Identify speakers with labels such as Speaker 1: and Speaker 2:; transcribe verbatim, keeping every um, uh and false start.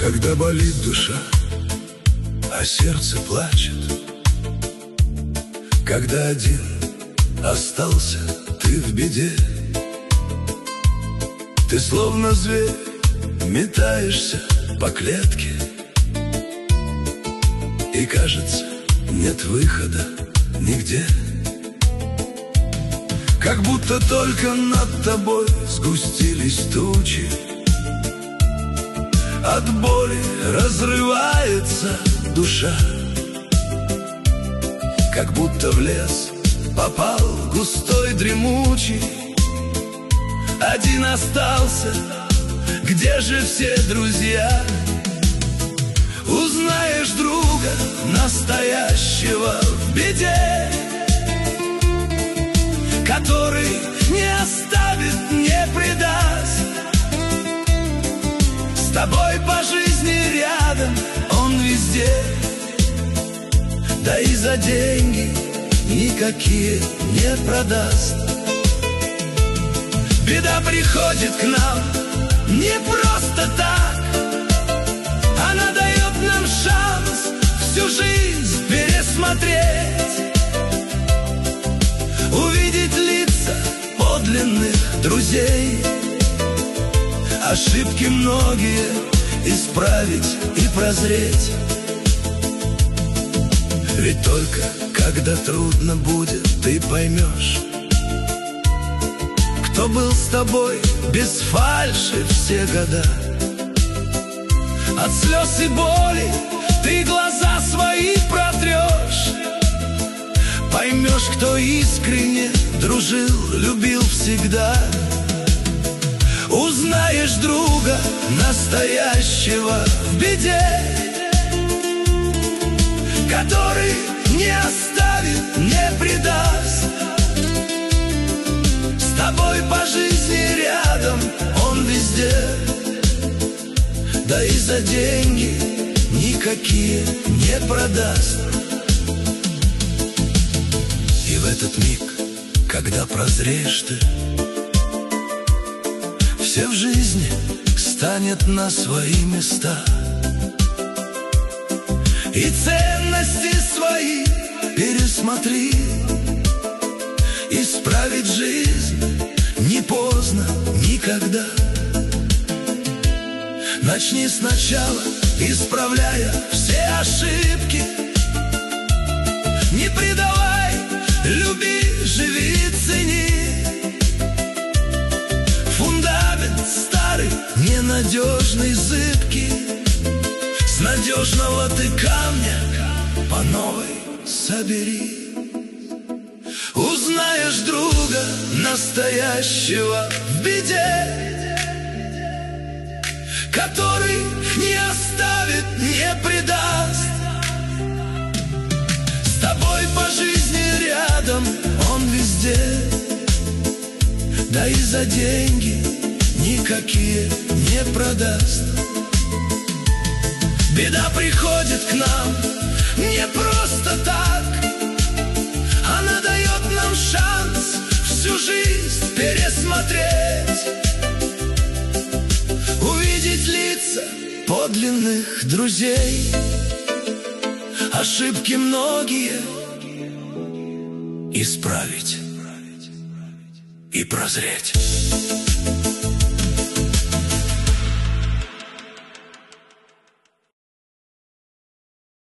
Speaker 1: Когда болит душа, а сердце плачет, когда один остался ты в беде, ты словно зверь метаешься по клетке, и кажется, нет выхода нигде. Как будто только над тобой сгустились тучи, от боли разрывается душа. Как будто в лес попал густой дремучий, один остался, где же все друзья? Узнаешь друга настоящего в беде, который не оставит, не предаст. С тобой по жизни рядом, он везде. Да и за деньги никакие не продаст. Беда приходит к нам не просто так, она дает нам шанс всю жизнь пересмотреть, увидеть лица подлинных друзей, ошибки многие исправить и прозреть. Ведь только когда трудно будет, ты поймешь, кто был с тобой без фальши все года. От слез и боли ты глаза свои протрешь, поймешь, кто искренне дружил, любил всегда. Узнаешь друга настоящего в беде, который не оставит, не предаст. С тобой по жизни рядом, он везде. Да и за деньги никакие не продаст. И в этот миг, когда прозреешь ты, все в жизни станет на свои места, и ценности свои пересмотри. Исправить жизнь не поздно никогда. Начни сначала, исправляя все ошибки. Не предавай, люби, живи, цени. Фундамент старый, ненадежный, зыбкий. С надежного ты камня по новой собери. Узнаешь друга настоящего в беде, который не оставит, не предаст. С тобой по жизни рядом, он везде. Да и за деньги никакие не продаст. Беда приходит к нам не просто так, она дает нам шанс всю жизнь пересмотреть, увидеть лица подлинных друзей, ошибки многие исправить и прозреть.